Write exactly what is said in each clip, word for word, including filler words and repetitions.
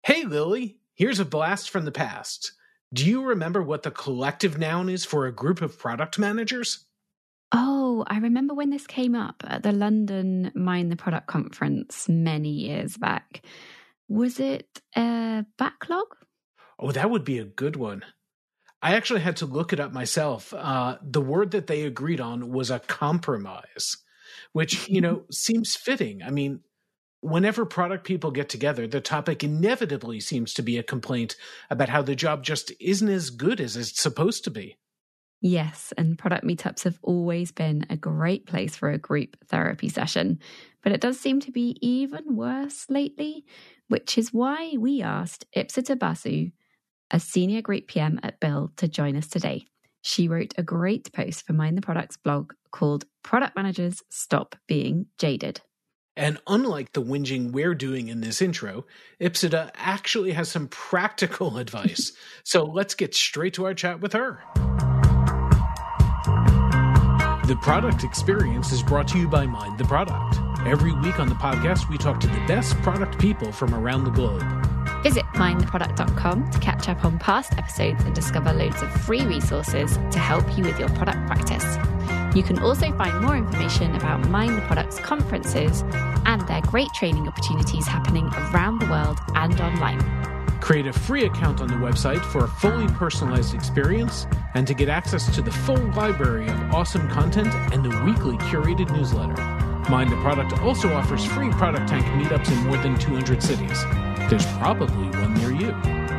Hey, Lily, here's a blast from the past. Do you remember what the collective noun is for a group of product managers? Oh, I remember when this came up at the London Mind the Product conference many years back. Was it a backlog? Oh, that would be a good one. I actually had to look it up myself. Uh, the word that they agreed on was a compromise, which, you know, seems fitting. I mean, whenever product people get together, the topic inevitably seems to be a complaint about how the job just isn't as good as it's supposed to be. Yes, and product meetups have always been a great place for a group therapy session, but it does seem to be even worse lately, which is why we asked Ipsita Basu, a senior group P M at Bill, to join us today. She wrote a great post for Mind the Products blog called Product Managers Stop Being Jaded. And unlike the whinging we're doing in this intro, Ipsita actually has some practical advice. So let's get straight to our chat with her. The Product Experience is brought to you by Mind the Product. Every week on the podcast, we talk to the best product people from around the globe. Visit mind the product dot com to catch up on past episodes and discover loads of free resources to help you with your product practice. You can also find more information about Mind the Product's conferences and their great training opportunities happening around the world and online. Create a free account on the website for a fully personalized experience and to get access to the full library of awesome content and the weekly curated newsletter. Mind the Product also offers free Product Tank meetups in more than two hundred cities. There's probably one near you.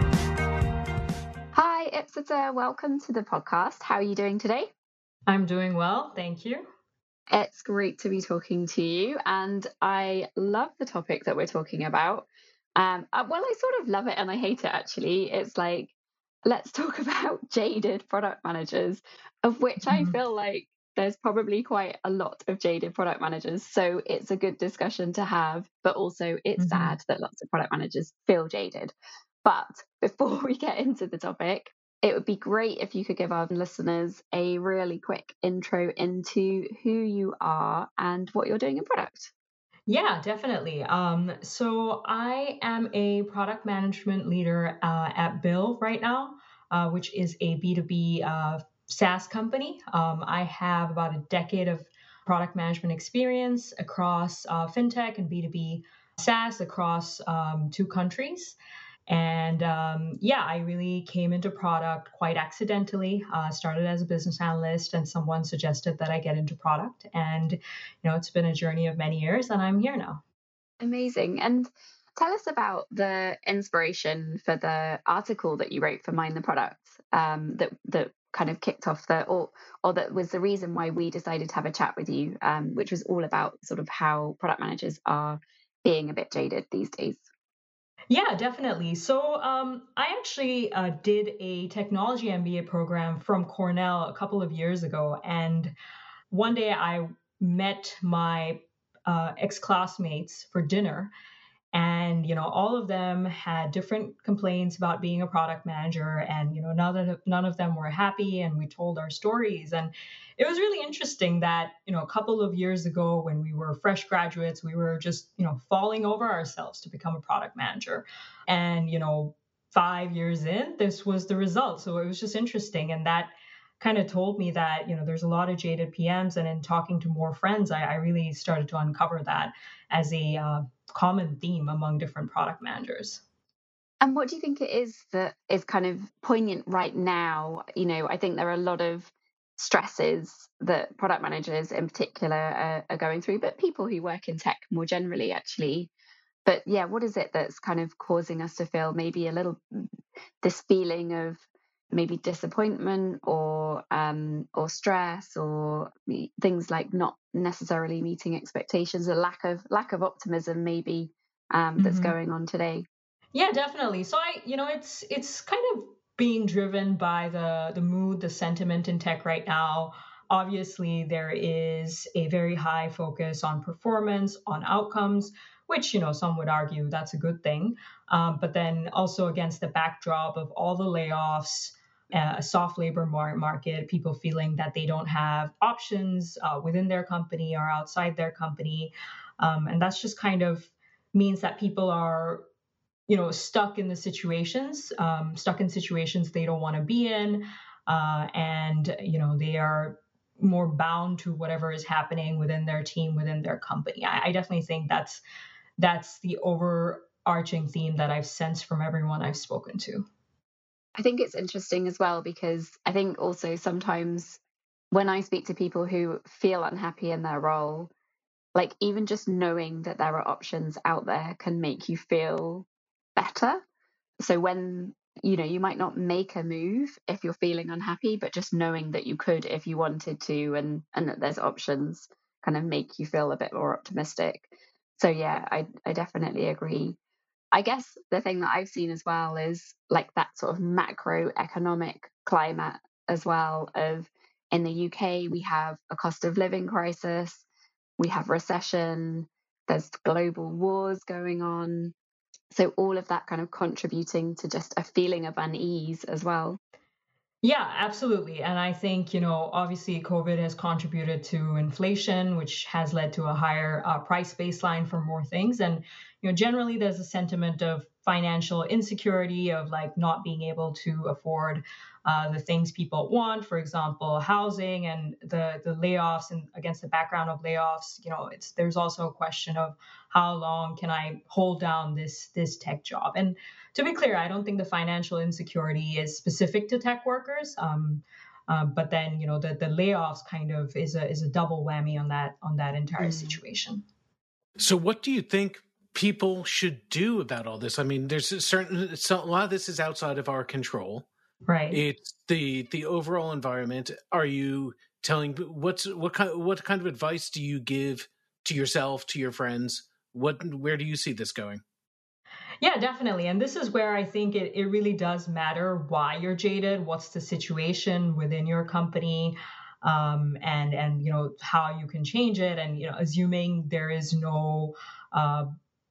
Hi, Ipsita. Welcome to the podcast. How are you doing today? I'm doing well, thank you. It's great to be talking to you, and I love the topic that we're talking about. Um, uh, well, I sort of love it and I hate it, actually. It's like, let's talk about jaded product managers, of which Mm-hmm. I feel like there's probably quite a lot of jaded product managers. So it's a good discussion to have, but also it's Mm-hmm. sad that lots of product managers feel jaded. But before we get into the topic, it would be great if you could give our listeners a really quick intro into who you are and what you're doing in product. Yeah, definitely. Um, so I am a product management leader uh, at Bill right now, uh, which is a B two B uh, SaaS company. Um, I have about a decade of product management experience across uh, fintech and B two B SaaS across um, two countries. And um, yeah, I really came into product quite accidentally. Uh, started as a business analyst, and someone suggested that I get into product. And you know, it's been a journey of many years, and I'm here now. Amazing. And tell us about the inspiration for the article that you wrote for Mind the Product, um, that that kind of kicked off the, or or that was the reason why we decided to have a chat with you, um, which was all about sort of how product managers are being a bit jaded these days. Yeah, definitely. So um, I actually uh, did a technology M B A program from Cornell a couple of years ago. And one day I met my uh, ex-classmates for dinner. And, you know, all of them had different complaints about being a product manager. And, you know, none of, none of them were happy. And we told our stories. And it was really interesting that, you know, a couple of years ago when we were fresh graduates, we were just, you know, falling over ourselves to become a product manager. And, you know, five years in, this was the result. So it was just interesting. And that kind of told me that, you know, there's a lot of jaded P Ms. And in talking to more friends, I, I really started to uncover that as a uh, common theme among different product managers. And what do you think it is that is kind of poignant right now? You know, I think there are a lot of stresses that product managers in particular are, are going through, but people who work in tech more generally, actually. But yeah, what is it that's kind of causing us to feel maybe a little, this feeling of maybe disappointment or um, or stress or things like not necessarily meeting expectations, a lack of lack of optimism maybe um, that's Mm-hmm. going on today? Yeah, definitely. So I, you know, it's it's kind of being driven by the the mood, the sentiment in tech right now. Obviously, there is a very high focus on performance, on outcomes, which, you know, some would argue that's a good thing. Um, but then also against the backdrop of all the layoffs, uh, a soft labor mar- market, people feeling that they don't have options uh, within their company or outside their company. Um, and that's just kind of means that people are you know, stuck in the situations, um, stuck in situations they don't want to be in, uh, and you know, they are more bound to whatever is happening within their team, within their company. I, I definitely think that's that's the overarching theme that I've sensed from everyone I've spoken to. I think it's interesting as well because I think also sometimes when I speak to people who feel unhappy in their role, like even just knowing that there are options out there can make you feel better. So when, you know, you might not make a move if you're feeling unhappy, but just knowing that you could if you wanted to, and and that there's options kind of make you feel a bit more optimistic. So yeah, I I definitely agree. I guess the thing that I've seen as well is like that sort of macroeconomic climate as well of in the U K we have a cost of living crisis, we have recession, there's global wars going on. So all of that kind of contributing to just a feeling of unease as well. Yeah, absolutely. And I think, you know, obviously COVID has contributed to inflation, which has led to a higher uh, price baseline for more things. And, you know, generally there's a sentiment of financial insecurity, of like not being able to afford uh, the things people want, for example, housing and the, the layoffs, and against the background of layoffs, you know, it's, there's also a question of how long can I hold down this, this tech job? And to be clear, I don't think the financial insecurity is specific to tech workers. Um, uh, but then, you know, the the layoffs kind of is a is a double whammy on that on that entire Mm. situation. So, what do you think people should do about all this? I mean, there's a certain so a lot of this is outside of our control. Right. It's the the overall environment. Are you telling what's what kind what kind of advice do you give to yourself, to your friends? What where do you see this going? Yeah, definitely. And this is where I think it, it really does matter why you're jaded, what's the situation within your company, um, and and you know how you can change it. And you know, assuming there is no uh,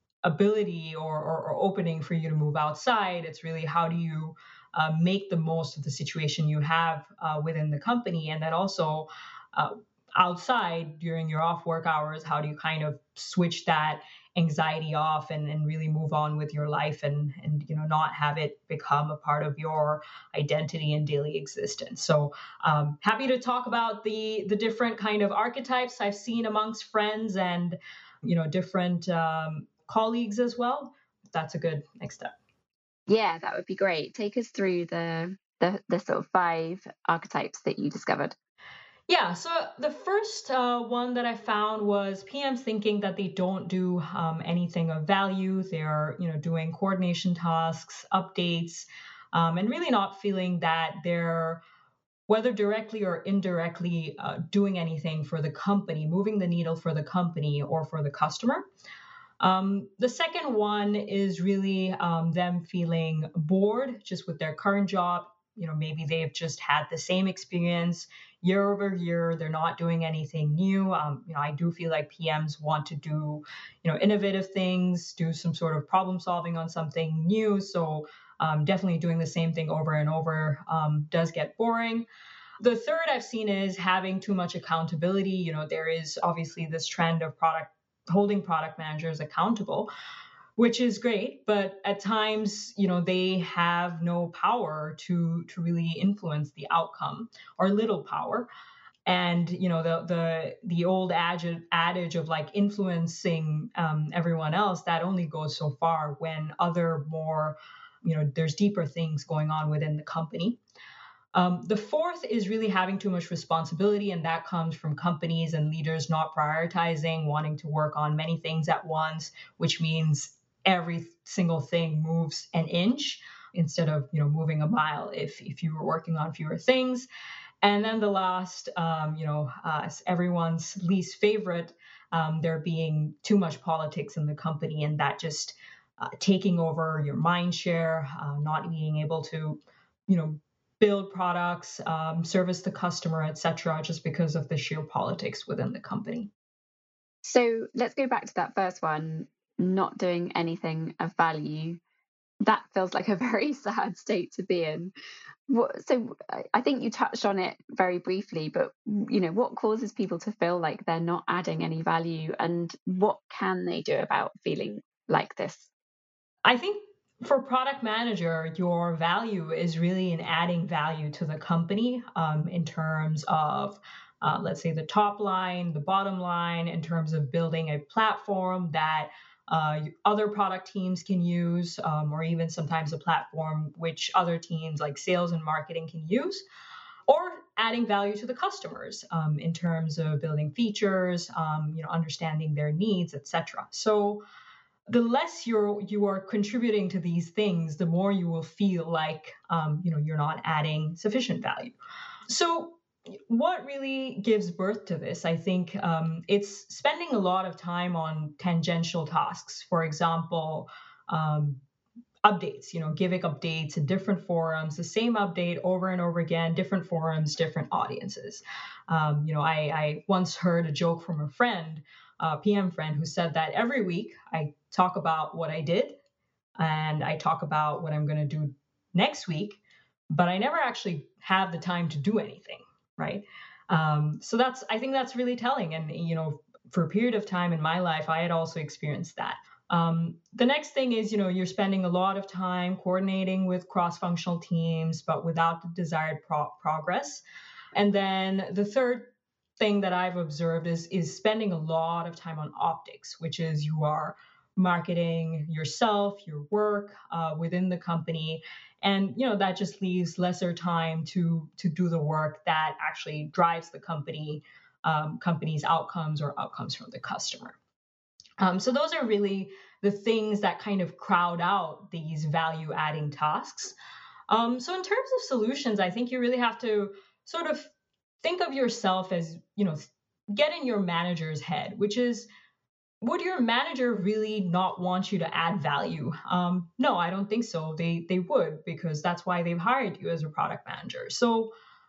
ability or, or, or opening for you to move outside, it's really how do you uh, make the most of the situation you have uh, within the company, and then also uh, outside during your off work hours, how do you kind of switch that anxiety off and, and really move on with your life, and and you know not have it become a part of your identity and daily existence. So um, happy to talk about the the different kind of archetypes I've seen amongst friends and you know different um, colleagues as well. That's a good next step. Yeah, that would be great. Take us through the the, the sort of five archetypes that you discovered. Yeah, so the first uh, one that I found was P Ms thinking that they don't do um, anything of value. They're, you know, doing coordination tasks, updates, um, and really not feeling that they're, whether directly or indirectly, uh, doing anything for the company, moving the needle for the company or for the customer. Um, the second one is really um, them feeling bored just with their current job. You know, maybe they've just had the same experience year over year. They're not doing anything new. Um, you know, I do feel like P Ms want to do, you know, innovative things, do some sort of problem solving on something new. So um, definitely doing the same thing over and over um, does get boring. The third I've seen is having too much accountability. You know, there is obviously this trend of product holding product managers accountable, which is great, but at times, you know, they have no power to to really influence the outcome, or little power. And you know, the the the old adage adage of like influencing um, everyone else, that only goes so far when other more, you know, there's deeper things going on within the company. Um, the fourth is really having too much responsibility, and that comes from companies and leaders not prioritizing, wanting to work on many things at once, which means every single thing moves an inch instead of you know moving a mile if if you were working on fewer things. And then the last, um, you know, uh, everyone's least favorite, um, there being too much politics in the company, and that just uh, taking over your mind share, uh, not being able to, you know, build products, um, service the customer, et cetera, just because of the sheer politics within the company. So let's go back to that first one, not doing anything of value. That feels like a very sad state to be in. What, so I think you touched on it very briefly, but you know, what causes people to feel like they're not adding any value, and what can they do about feeling like this? I think for product manager, your value is really in adding value to the company um, in terms of, uh, let's say, the top line, the bottom line, in terms of building a platform that uh, other product teams can use, um, or even sometimes a platform which other teams like sales and marketing can use, or adding value to the customers um, in terms of building features, um, you know, understanding their needs, et cetera. So the less you're you are contributing to these things, the more you will feel like um, you know you're not adding sufficient value. So what really gives birth to this? I think um, it's spending a lot of time on tangential tasks. For example, um, updates. You know, giving updates in different forums, the same update over and over again, different forums, different audiences. Um, you know, I, I once heard a joke from a friend. Uh, P M friend who said that every week I talk about what I did and I talk about what I'm going to do next week, but I never actually have the time to do anything, right? Um, so that's, I think that's really telling. And, you know, for a period of time in my life, I had also experienced that. Um, the next thing is, you know, you're spending a lot of time coordinating with cross-functional teams, but without the desired pro- progress. And then the third thing that I've observed is is spending a lot of time on optics, which is you are marketing yourself, your work uh, within the company, and you know that just leaves lesser time to to do the work that actually drives the company um, company's outcomes or outcomes from the customer. Um, so those are really the things that kind of crowd out these value-adding tasks. Um, so in terms of solutions, I think you really have to sort of think of yourself as, you know, get in your manager's head, which is, would your manager really not want you to add value? Um, no, I don't think so. They they would, because that's why they've hired you as a product manager. So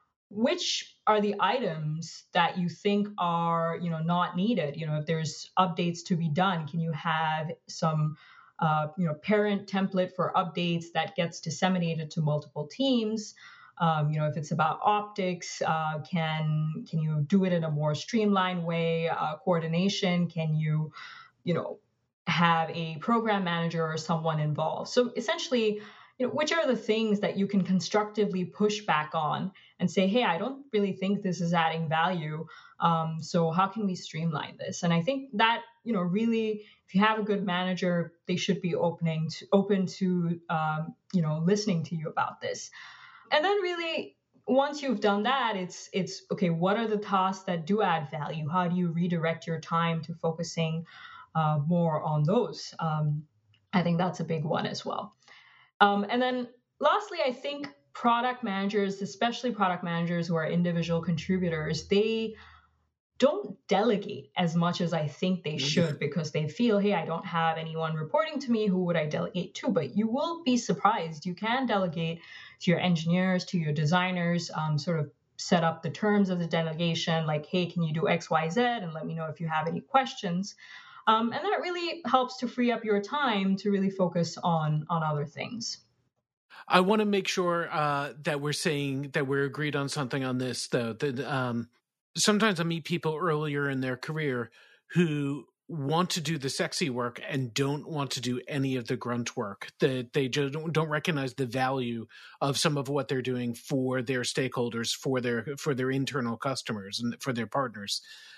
which are the items that you think are, you know, not needed? You know, if there's updates to be done, can you have some, uh, you know, parent template for updates that gets disseminated to multiple teams? Um, you know, if it's about optics, uh, can can you do it in a more streamlined way? Uh, coordination, can you, you know, have a program manager or someone involved? So essentially, you know, which are the things that you can constructively push back on and say, hey, I don't really think this is adding value. Um, so how can we streamline this? And I think that, you know, really, if you have a good manager, they should be opening to, open to, um, you know, listening to you about this. And then really, once you've done that, it's, it's okay, what are the tasks that do add value? How do you redirect your time to focusing uh, more on those? Um, I think that's a big one as well. Um, and then lastly, I think product managers, especially product managers who are individual contributors, they don't delegate as much as I think they should, because they feel, hey, I don't have anyone reporting to me. Who would I delegate to? But you will be surprised. You can delegate to your engineers, to your designers, um, sort of set up the terms of the delegation, like, hey, can you do X, Y, Z? And let me know if you have any questions. Um, and that really helps to free up your time to really focus on, on other things. I want to make sure uh, that we're saying that we're agreed on something on this, though. That um, sometimes I meet people earlier in their career who want to do the sexy work and don't want to do any of the grunt work. That they just don't, don't recognize the value of some of what they're doing for their stakeholders, for their for their internal customers, and for their partners.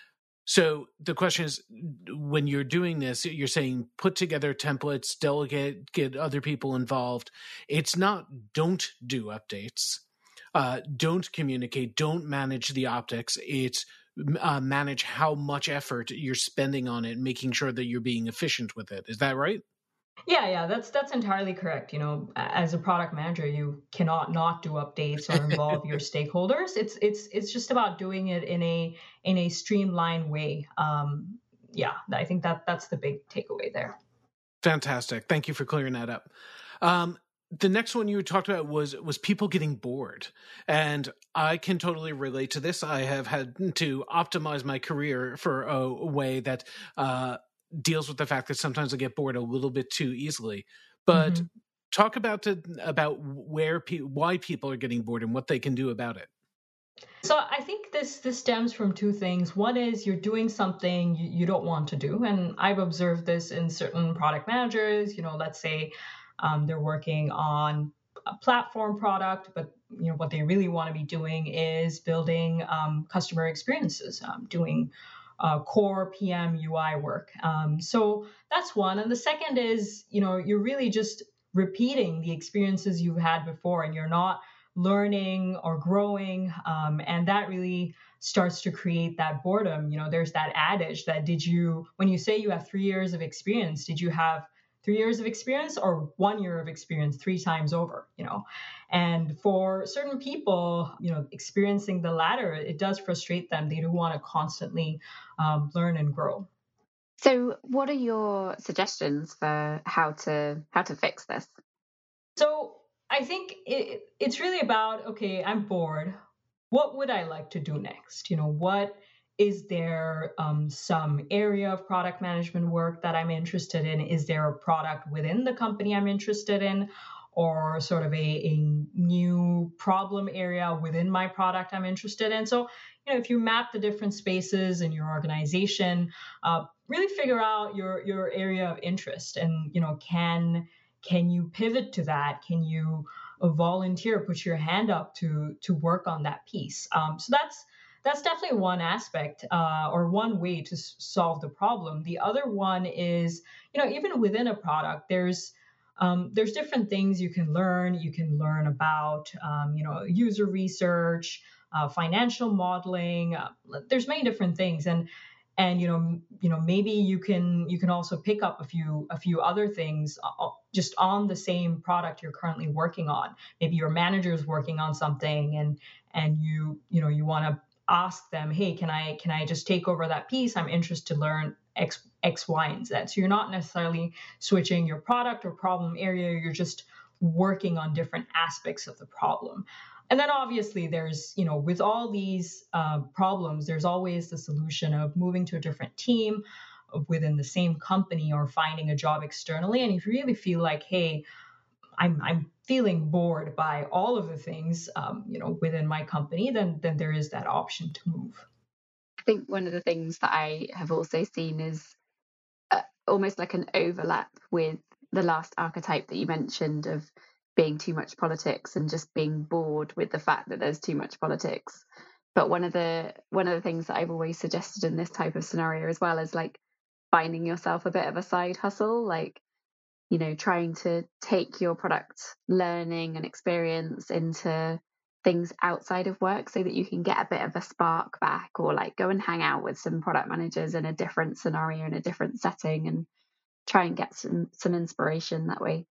So the question is, when you're doing this, you're saying put together templates, delegate, get other people involved. It's not don't do updates, uh, don't communicate, don't manage the optics. It's uh, manage how much effort you're spending on it, making sure that you're being efficient with it. Is that right? Yeah, yeah, that's that's entirely correct. You know, as a product manager, you cannot not do updates or involve your stakeholders. It's it's it's just about doing it in a in a streamlined way. Um, yeah, I think that that's the big takeaway there. Fantastic. Thank you for clearing that up. Um, the next one you talked about was was people getting bored, and I can totally relate to this. I have had to optimize my career for a, a way that uh, deals with the fact that sometimes I get bored a little bit too easily. But mm-hmm. talk about the, about where pe- why people are getting bored and what they can do about it. So I think this this stems from two things. One is you're doing something you, you don't want to do, and I've observed this in certain product managers. You know, let's say Um, they're working on a platform product, but you know what they really want to be doing is building um, customer experiences, um, doing uh, core P M U I work. Um, so that's one. And the second is, you know, you're really just repeating the experiences you've had before, and you're not learning or growing. Um, and that really starts to create that boredom. You know, there's that adage that did you, when you say you have three years of experience, did you have three years of experience or one year of experience three times over, you know? And for certain people, you know, experiencing the latter, it does frustrate them. They do want to constantly um, learn and grow. So what are your suggestions for how to how to fix this? So I think it, it's really about, okay, I'm bored. What would I like to do next? You know, what is there um, some area of product management work that I'm interested in? Is there a product within the company I'm interested in, or sort of a, a new problem area within my product I'm interested in? So, you know, if you map the different spaces in your organization, uh, really figure out your your area of interest, and you know, can can you pivot to that? Can you volunteer, put your hand up to to work on that piece? Um, so that's that's definitely one aspect uh, or one way to s- solve the problem. The other one is, you know, even within a product, there's um, there's different things you can learn. You can learn about, um, you know, user research, uh, financial modeling. Uh, there's many different things, and and you know, you know, maybe you can you can also pick up a few a few other things uh, just on the same product you're currently working on. Maybe your manager is working on something, and and you you know you want to ask them, hey, can I can I just take over that piece? I'm interested to learn X, X, Y, and Z. So you're not necessarily switching your product or problem area. You're just working on different aspects of the problem. And then obviously there's, you know, with all these uh, problems, there's always the solution of moving to a different team within the same company or finding a job externally. And if you really feel like, hey, I'm I'm feeling bored by all of the things, um, you know, within my company, then then there is that option to move. I think one of the things that I have also seen is uh, almost like an overlap with the last archetype that you mentioned of being too much politics and just being bored with the fact that there's too much politics. But one of the one of the things that I've always suggested in this type of scenario as well is like finding yourself a bit of a side hustle, like, you know, trying to take your product learning and experience into things outside of work so that you can get a bit of a spark back, or like go and hang out with some product managers in a different scenario, in a different setting, and try and get some some inspiration that way.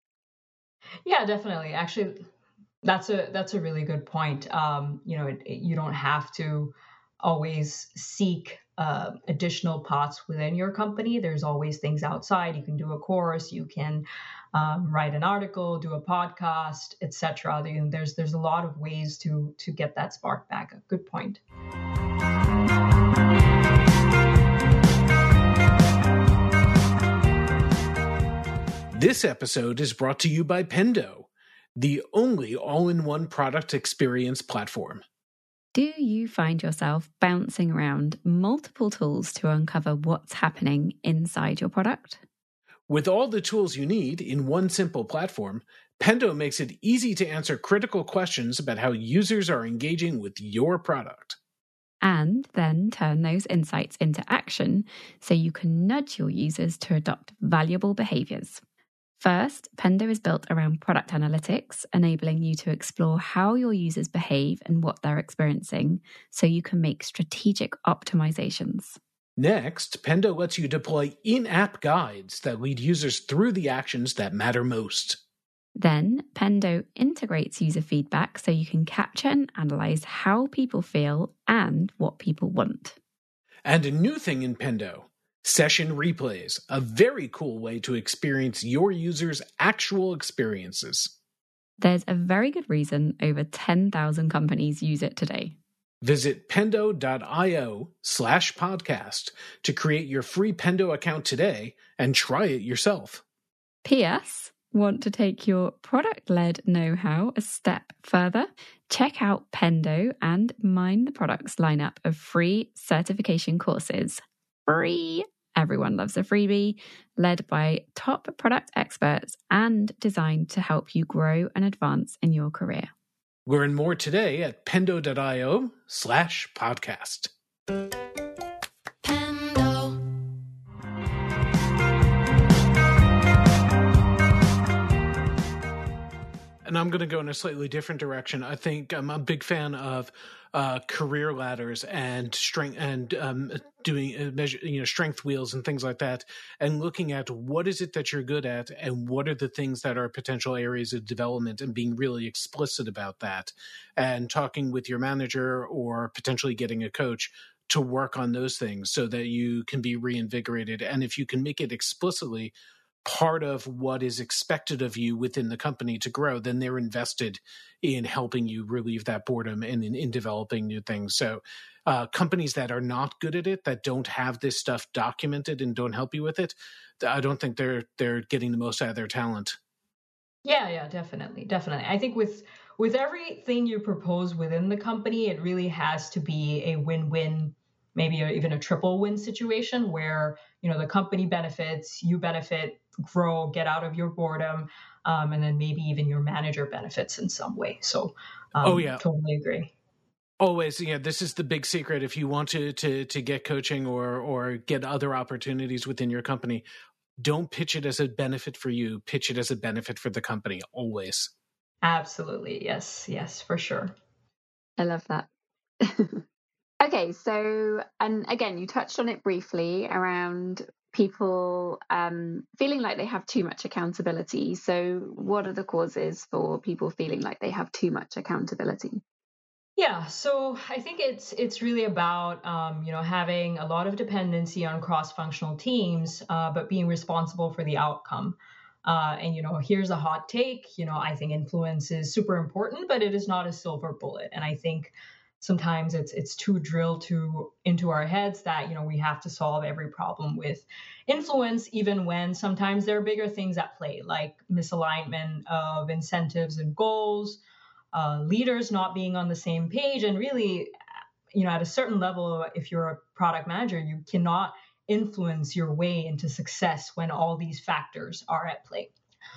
Yeah, definitely. Actually, that's a that's a really good point. Um, you know, it, it, you don't have to always seek uh, additional pots within your company. There's always things outside. You can do a course, you can um, write an article, do a podcast, et cetera. There's there's a lot of ways to to get that spark back. A good point. This episode is brought to you by Pendo, the only all-in-one product experience platform. Do you find yourself bouncing around multiple tools to uncover what's happening inside your product? With all the tools you need in one simple platform, Pendo makes it easy to answer critical questions about how users are engaging with your product. And then turn those insights into action so you can nudge your users to adopt valuable behaviors. First, Pendo is built around product analytics, enabling you to explore how your users behave and what they're experiencing so you can make strategic optimizations. Next, Pendo lets you deploy in-app guides that lead users through the actions that matter most. Then, Pendo integrates user feedback so you can capture and analyze how people feel and what people want. And a new thing in Pendo, Session Replays, a very cool way to experience your users' actual experiences. There's a very good reason over ten thousand companies use it today. Visit pendo.io slash podcast to create your free Pendo account today and try it yourself. P S. Want to take your product-led know-how a step further? Check out Pendo and Mind the Products lineup of free certification courses. Free! Everyone Loves a Freebie, led by top product experts and designed to help you grow and advance in your career. Learn more today at pendo.io slash podcast. And I'm going to go in a slightly different direction. I think I'm a big fan of uh, career ladders and strength and um, doing uh, measure, you know, strength wheels and things like that, and looking at what is it that you're good at and what are the things that are potential areas of development, and being really explicit about that, and talking with your manager or potentially getting a coach to work on those things so that you can be reinvigorated. And if you can make it explicitly part of what is expected of you within the company to grow, then they're invested in helping you relieve that boredom and in, in developing new things. So uh, companies that are not good at it, that don't have this stuff documented and don't help you with it, I don't think they're they're getting the most out of their talent. Yeah, yeah, definitely. Definitely. I think with with everything you propose within the company, it really has to be a win-win, maybe a, even a triple win situation where, you know, the company benefits, you benefit, grow, get out of your boredom, um, and then maybe even your manager benefits in some way. So, um, oh yeah, totally agree. Always, yeah. This is the big secret. If you want to to to get coaching or or get other opportunities within your company, don't pitch it as a benefit for you. Pitch it as a benefit for the company. Always. Absolutely, yes, yes, for sure. I love that. Okay, so, and again, you touched on it briefly around people um, feeling like they have too much accountability. So what are the causes for people feeling like they have too much accountability? Yeah, so I think it's it's really about um, you know, having a lot of dependency on cross-functional teams, uh, but being responsible for the outcome. Uh, and you know, here's a hot take. You know, I think influence is super important, but it is not a silver bullet. And I think sometimes it's it's too drilled to into our heads that, you know, we have to solve every problem with influence, even when sometimes there are bigger things at play, like misalignment of incentives and goals, uh, leaders not being on the same page, and really, you know, at a certain level, if you're a product manager, you cannot influence your way into success when all these factors are at play.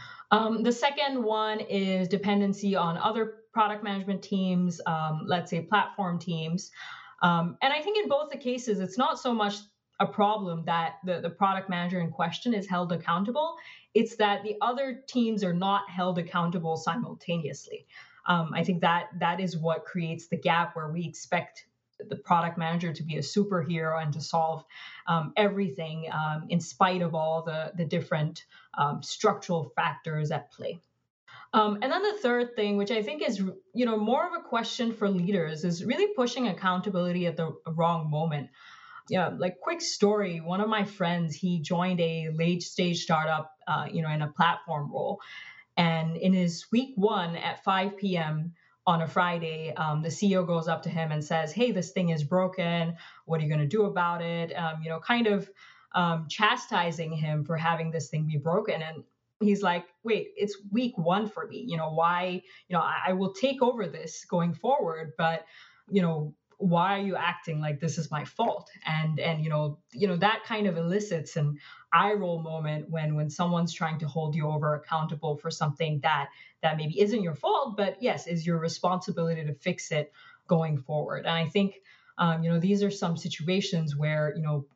Um, the second one is dependency on other product management teams, um, let's say platform teams. Um, and I think in both the cases, it's not so much a problem that the, the product manager in question is held accountable. It's that the other teams are not held accountable simultaneously. Um, I think that that is what creates the gap where we expect the product manager to be a superhero and to solve um, everything um, in spite of all the, the different um, structural factors at play. Um, and then the third thing, which I think is, you know, more of a question for leaders, is really pushing accountability at the wrong moment. Yeah, like quick story. One of my friends, he joined a late stage startup, uh, you know, in a platform role. And in his week one at five p.m. on a Friday, um, the C E O goes up to him and says, "Hey, this thing is broken. What are you going to do about it?" Um, you know, kind of um, chastising him for having this thing be broken. And he's like, "Wait, it's week one for me. You know, why? You know, I, I will take over this going forward, but you know, why are you acting like this is my fault?" And and you know, you know that kind of elicits an eye roll moment when when someone's trying to hold you over accountable for something that that maybe isn't your fault, but yes, is your responsibility to fix it going forward. And I think um, you know, these are some situations where, you know,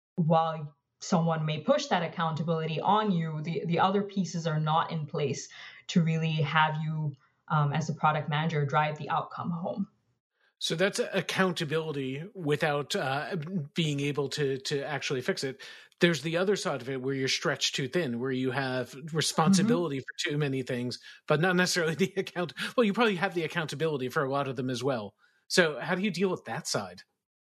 while someone may push that accountability on you, the the other pieces are not in place to really have you um, as a product manager drive the outcome home. So that's accountability without uh, being able to to actually fix it. There's the other side of it where you're stretched too thin, where you have responsibility mm-hmm. for too many things, but not necessarily the account. Well, you probably have the accountability for a lot of them as well. So how do you deal with that side?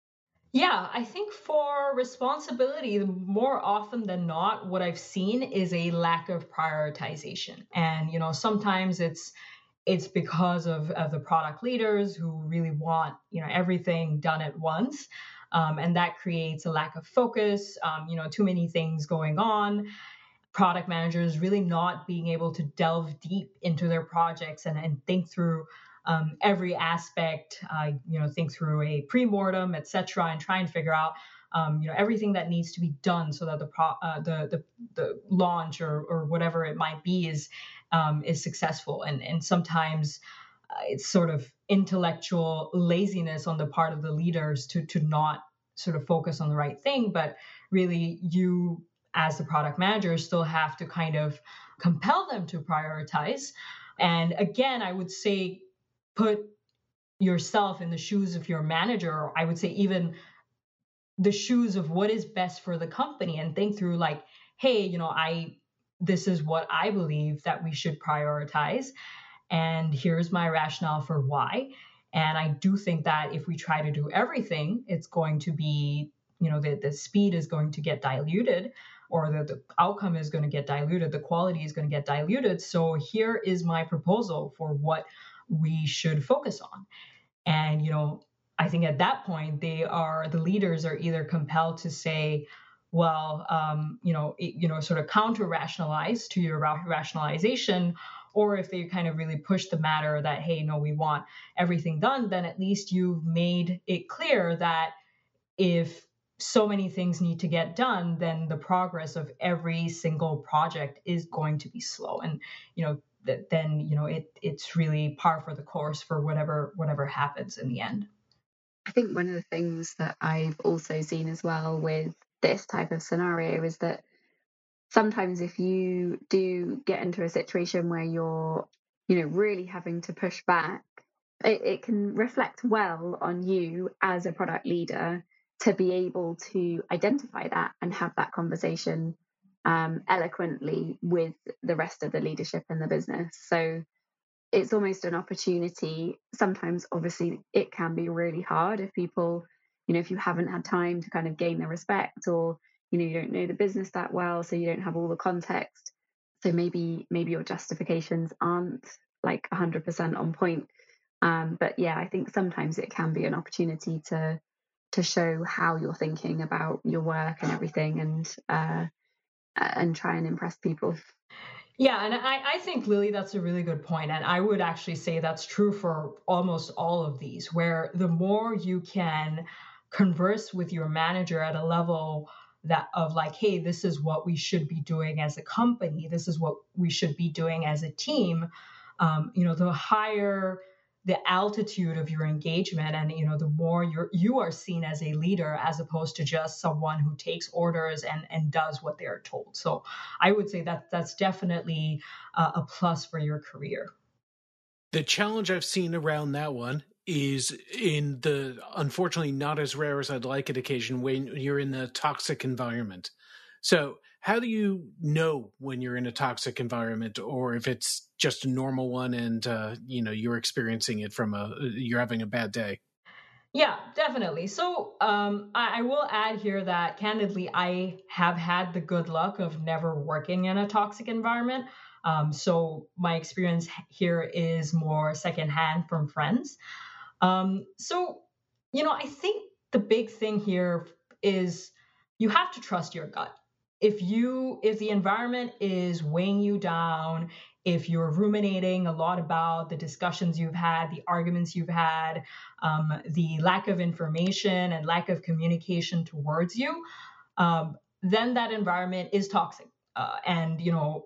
Yeah, I think for responsibility, more often than not, what I've seen is a lack of prioritization. And, you know, sometimes it's it's because of, of the product leaders who really want, you know, everything done at once. Um, and that creates a lack of focus, um, you know, too many things going on. Product managers really not being able to delve deep into their projects and, and think through um, every aspect, uh, you know, think through a pre-mortem, et cetera, and try and figure out um, you know, everything that needs to be done so that the pro, uh, the, the the launch or or whatever it might be is um, is successful. And and sometimes uh, it's sort of intellectual laziness on the part of the leaders to to not sort of focus on the right thing, but really you as the product manager still have to kind of compel them to prioritize. And again, I would say put yourself in the shoes of your manager, or I would say even the shoes of what is best for the company, and think through like, hey, you know, I this is what I believe that we should prioritize, and here's my rationale for why. And I do think that if we try to do everything, it's going to be, you know, the, the speed is going to get diluted, or the, the outcome is going to get diluted, the quality is going to get diluted. So here is my proposal for what we should focus on. And, you know, I think at that point, they are, the leaders are either compelled to say, well, um, you know, it, you know, sort of counter rationalize to your ra- rationalization, or if they kind of really push the matter that, hey, no, we want everything done, then at least you've made it clear that if so many things need to get done, then the progress of every single project is going to be slow. And, you know, th- then, you know, it it's really par for the course for whatever whatever happens in the end. I think one of the things that I've also seen as well with this type of scenario is that sometimes if you do get into a situation where you're, you know, really having to push back, it, it can reflect well on you as a product leader to be able to identify that and have that conversation um, eloquently with the rest of the leadership in the business. So it's almost an opportunity. Sometimes, obviously, it can be really hard if people, you know, if you haven't had time to kind of gain their respect, or, you know, you don't know the business that well, so you don't have all the context. So maybe, maybe your justifications aren't like one hundred percent on point. Um, but yeah, I think sometimes it can be an opportunity to to show how you're thinking about your work and everything, and uh, and try and impress people. Yeah, and I, I think, Lily, that's a really good point. And I would actually say that's true for almost all of these, where the more you can converse with your manager at a level that of like, hey, this is what we should be doing as a company, this is what we should be doing as a team, um, you know, the higher the altitude of your engagement, and you know, the more you're you are seen as a leader as opposed to just someone who takes orders and and does what they're told. So I would say that that's definitely uh, a plus for your career. The challenge I've seen around that one is in the, unfortunately not as rare as I'd like it occasion, when you're in a toxic environment. So how do you know when you're in a toxic environment, or if it's just a normal one and uh, you know, you're experiencing it from a, you're having a bad day? Yeah, definitely. So um, I, I will add here that candidly, I have had the good luck of never working in a toxic environment. Um, so my experience here is more secondhand from friends. Um, so, you know, I think the big thing here is you have to trust your gut. If you, if the environment is weighing you down, if you're ruminating a lot about the discussions you've had, the arguments you've had, um, the lack of information and lack of communication towards you, um, then that environment is toxic. Uh, and, you know,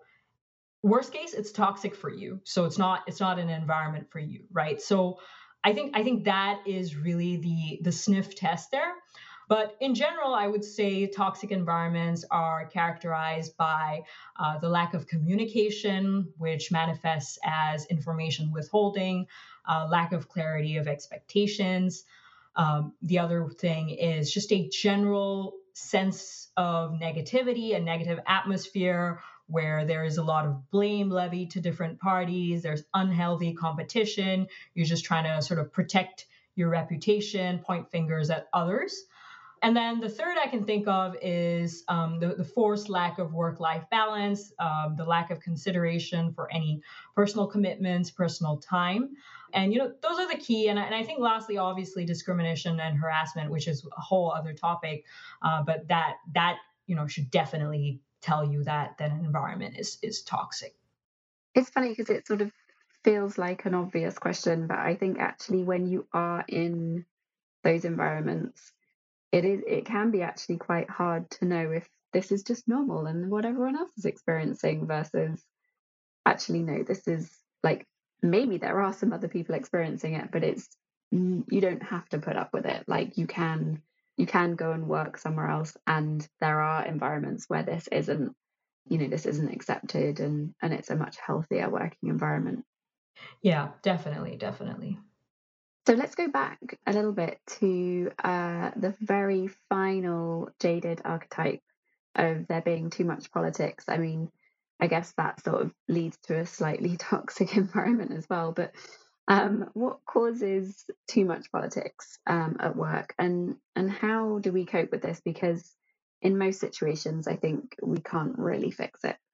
worst case, it's toxic for you. So it's not, it's not an environment for you, right? So I think, I think that is really the, the sniff test there. But in general, I would say toxic environments are characterized by uh, the lack of communication, which manifests as information withholding, uh, lack of clarity of expectations. Um, the other thing is just a general sense of negativity, a negative atmosphere where there is a lot of blame levied to different parties. There's unhealthy competition. You're just trying to sort of protect your reputation, point fingers at others. And then the third I can think of is um, the, the forced lack of work-life balance, um, the lack of consideration for any personal commitments, personal time. And, you know, those are the key. And, and I think lastly, obviously, discrimination and harassment, which is a whole other topic. Uh, but that, that, you know, should definitely tell you that, that an environment is, is toxic. It's funny because it sort of feels like an obvious question, but I think actually when you are in those environments, it is it can be actually quite hard to know if this is just normal and what everyone else is experiencing versus actually no, this is like maybe there are some other people experiencing it, but it's you don't have to put up with it. Like you can you can go and work somewhere else, and there are environments where this isn't you know this isn't accepted, and and it's a much healthier working environment. Yeah, definitely, definitely. So let's go back a little bit to uh, the very final jaded archetype of there being too much politics. I mean, I guess that sort of leads to a slightly toxic environment as well. But um, what causes too much politics um, at work, and and how do we cope with this? Because in most situations, I think we can't really fix it.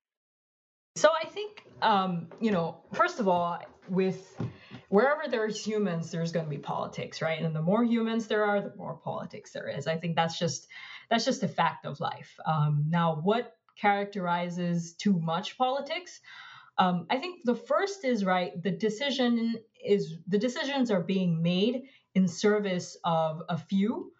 So I think, um, you know, first of all, with wherever there's humans, there's going to be politics, right? And the more humans there are, the more politics there is. I think that's just that's just a fact of life. Um, now, what characterizes too much politics? Um, I think the first is right. The decision is the decisions are being made in service of a few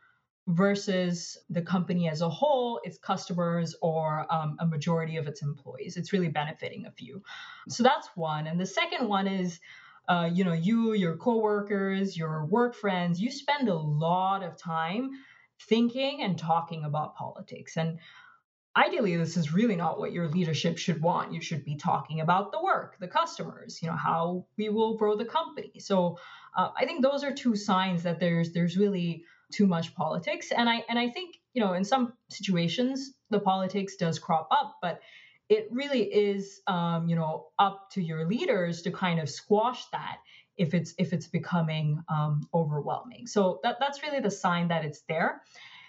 versus the company as a whole, its customers, or um, a majority of its employees. It's really benefiting a few. So that's one. And the second one is, uh, you know, you, your coworkers, your work friends, you spend a lot of time thinking and talking about politics. And ideally, this is really not what your leadership should want. You should be talking about the work, the customers, you know, how we will grow the company. So uh, I think those are two signs that there's there's really too much politics. And I and I think, you know, in some situations the politics does crop up, but it really is, um, you know, up to your leaders to kind of squash that if it's if it's becoming um, overwhelming. So that that's really the sign that it's there.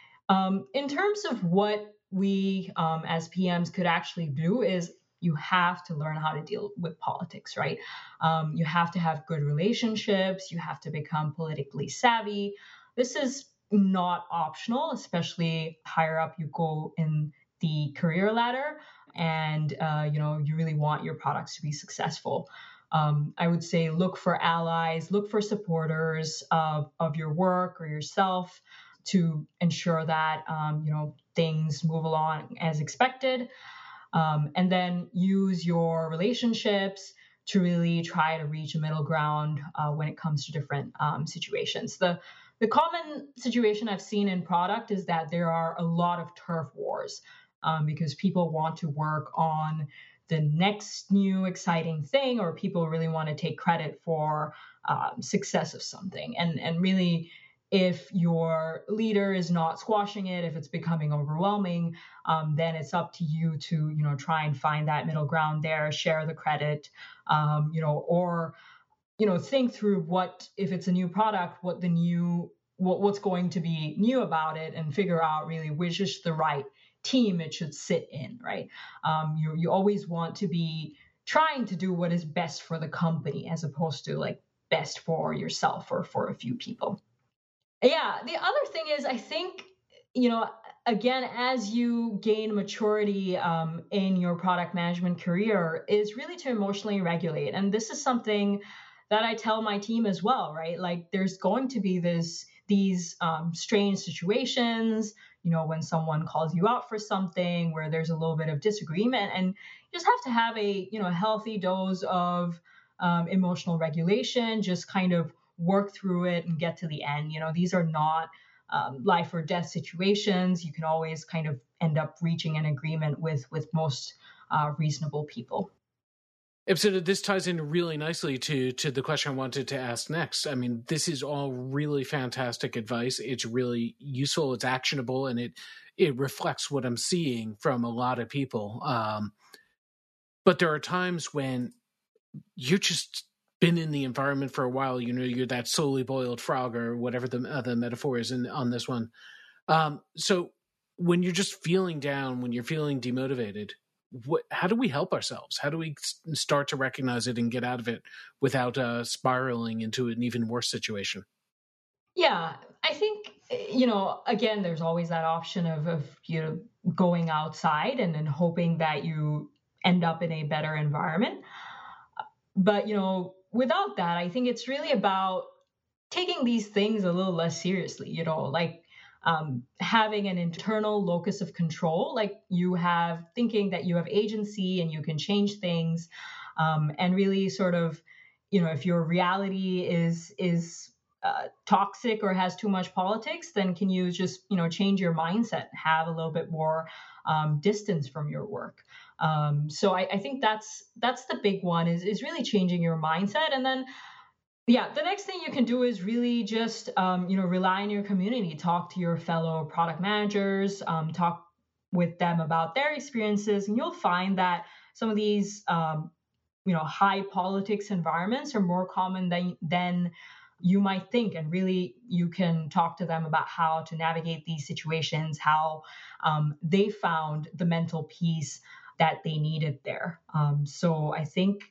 Um, in terms of what we um, as P Ms could actually do is you have to learn how to deal with politics, right? Um, you have to have good relationships. You have to become politically savvy. This is not optional, especially higher up you go in the career ladder, and uh, you know you really want your products to be successful. Um, I would say look for allies, look for supporters of, of your work or yourself to ensure that um, you know things move along as expected, um, and then use your relationships to really try to reach a middle ground uh, when it comes to different um, situations. The the common situation I've seen in product is that there are a lot of turf wars um, because people want to work on the next new exciting thing, or people really want to take credit for um, success of something, and and really, if your leader is not squashing it, if it's becoming overwhelming, um, then it's up to you to, you know, try and find that middle ground there, share the credit, um, you know, or, you know, think through what, if it's a new product, what the new, what, what's going to be new about it, and figure out really which is the right team it should sit in, right? Um, you, you always want to be trying to do what is best for the company as opposed to like best for yourself or for a few people. Yeah, the other thing is, I think, you know, again, as you gain maturity um, in your product management career, is really to emotionally regulate. And this is something that I tell my team as well, right? Like there's going to be this these um, strange situations, you know, when someone calls you out for something where there's a little bit of disagreement, and you just have to have a, you know, healthy dose of um, emotional regulation, just kind of work through it and get to the end. You know, these are not um, life or death situations. You can always kind of end up reaching an agreement with with most uh, reasonable people. So this ties in really nicely to to the question I wanted to ask next. I mean, this is all really fantastic advice. It's really useful. It's actionable, and it it reflects what I'm seeing from a lot of people. Um, but there are times when you're just been in the environment for a while, you know, you're that slowly boiled frog or whatever the uh, the metaphor is in, on this one. Um, so when you're just feeling down, when you're feeling demotivated, what, how do we help ourselves? How do we start to recognize it and get out of it without uh, spiraling into an even worse situation? Yeah, I think, you know, again, there's always that option of, of you know, going outside and then hoping that you end up in a better environment. But, you know, without that, I think it's really about taking these things a little less seriously, you know, like um, having an internal locus of control, like you have thinking that you have agency and you can change things, um, and really sort of, you know, if your reality is is uh, toxic or has too much politics, then can you just, you know, change your mindset, have a little bit more um, distance from your work. Um, so I, I think that's that's the big one, is is really changing your mindset. And then, yeah, the next thing you can do is really just, um, you know, rely on your community, talk to your fellow product managers, um, talk with them about their experiences, and you'll find that some of these, um, you know, high politics environments are more common than than you might think. And really, you can talk to them about how to navigate these situations, how um, they found the mental peace that they needed there. Um, so I think,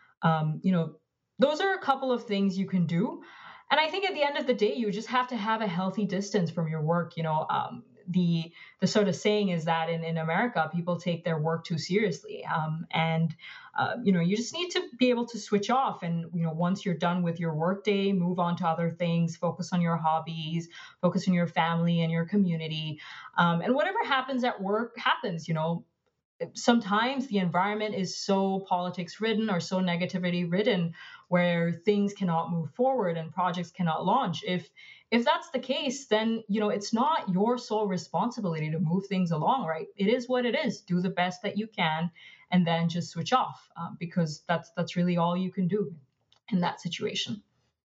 um, you know, those are a couple of things you can do. And I think at the end of the day, you just have to have a healthy distance from your work. You know, um, the the sort of saying is that in, in America, people take their work too seriously. Um, and, uh, you know, you just need to be able to switch off. And, you know, once you're done with your workday, move on to other things, focus on your hobbies, focus on your family and your community. Um, and whatever happens at work happens, you know. Sometimes the environment is so politics ridden or so negativity ridden where things cannot move forward and projects cannot launch. If if that's the case, then, you know, it's not your sole responsibility to move things along, right? It is what it is. Do the best that you can, and then just switch off, um, because that's that's really all you can do in that situation.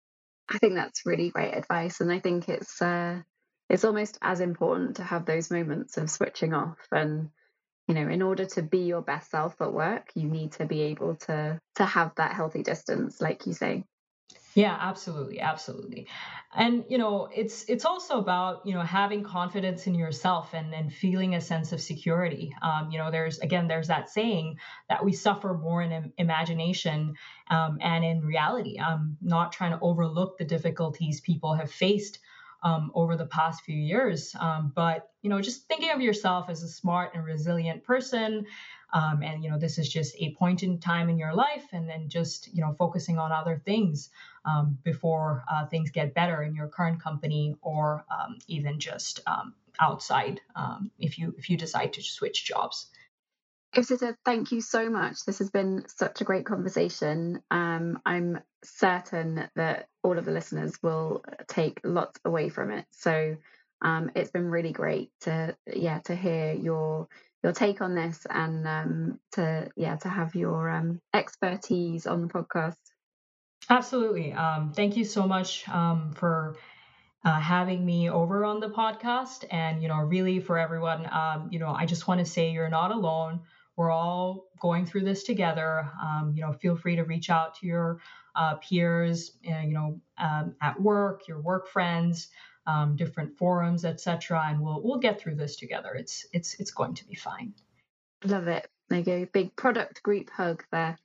I think that's really great advice, and I think it's uh, it's almost as important to have those moments of switching off. And, you know, in order to be your best self at work, you need to be able to to have that healthy distance, like you say. Yeah, absolutely, absolutely. And, you know, it's it's also about, you know, having confidence in yourself and and feeling a sense of security. Um, you know, there's again, there's that saying that we suffer more in im- imagination um, and in reality. I'm not trying to overlook the difficulties people have faced um, over the past few years, um, but, you know, just thinking of yourself as a smart and resilient person. Um, and, you know, this is just a point in time in your life, and then just, you know, focusing on other things um, before uh, things get better in your current company, or um, even just um, outside um, if you if you decide to switch jobs. Ipsita, thank you so much. This has been such a great conversation. Um, I'm certain that all of the listeners will take lots away from it. So um, it's been really great to yeah to hear your your take on this, and um, to yeah to have your um, expertise on the podcast. Absolutely. Um, thank you so much um, for uh, having me over on the podcast. And, you know, really for everyone, um, you know, I just want to say you're not alone. We're all going through this together. Um, you know, feel free to reach out to your uh, peers, uh, you know, um, at work, your work friends, um, different forums, et cetera. And we'll we'll get through this together. It's it's it's going to be fine. Love it. There you go. Big product group hug there.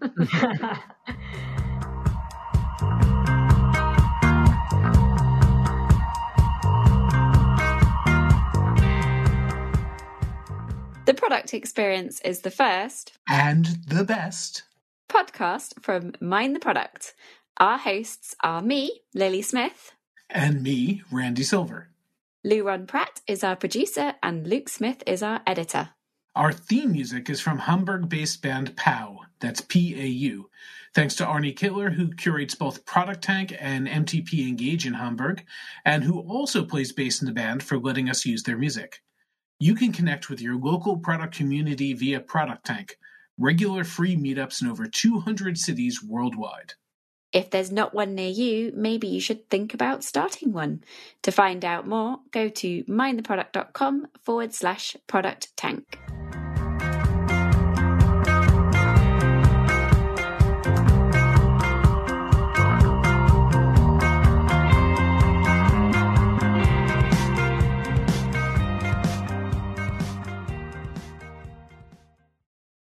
The Product Experience is the first and the best podcast from Mind the Product. Our hosts are me, Lily Smith. And me, Randy Silver. Lou Ron Pratt is our producer, and Luke Smith is our editor. Our theme music is from Hamburg-based band POW, that's P A U. Thanks to Arnie Kittler, who curates both Product Tank and M T P Engage in Hamburg, and who also plays bass in the band, for letting us use their music. You can connect with your local product community via Product Tank, regular free meetups in over two hundred cities worldwide. If there's not one near you, maybe you should think about starting one. To find out more, go to mindtheproduct.com forward slash product tank.